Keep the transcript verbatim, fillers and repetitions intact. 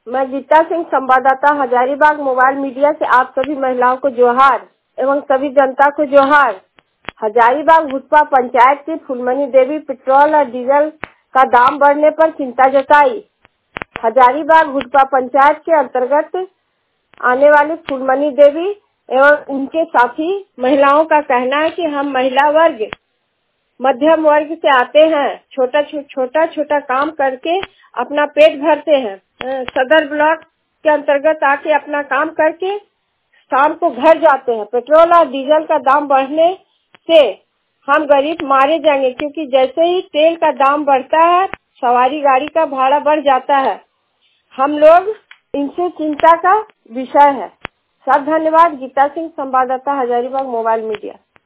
मैं गीता सिंह, संवाददाता, Hazaribagh mobile media से आप सभी महिलाओं को जोहार एवं सभी जनता को जोहार। हजारीबाग भुटपा पंचायत की फूलमणि देवी पेट्रोल और डीजल का दाम बढ़ने पर चिंता जताई। हजारीबाग भुटपा पंचायत के अंतर्गत आने वाली फूलमणि देवी एवं उनके साथी महिलाओं का कहना है कि हम महिला वर्ग मध्यम वर्ग से आते हैं, छोटा छोटा छोटा काम करके अपना पेट भरते हैं। सदर ब्लॉक के अंतर्गत आके अपना काम करके शाम को घर जाते हैं। पेट्रोल और डीजल का दाम बढ़ने से हम गरीब मारे जाएंगे, क्योंकि जैसे ही तेल का दाम बढ़ता है सवारी गाड़ी का भाड़ा बढ़ जाता है। हम लोग इनसे चिंता का विषय है। सब धन्यवाद। गीता सिंह, संवाददाता, हजारीबाग मोबाइल मीडिया।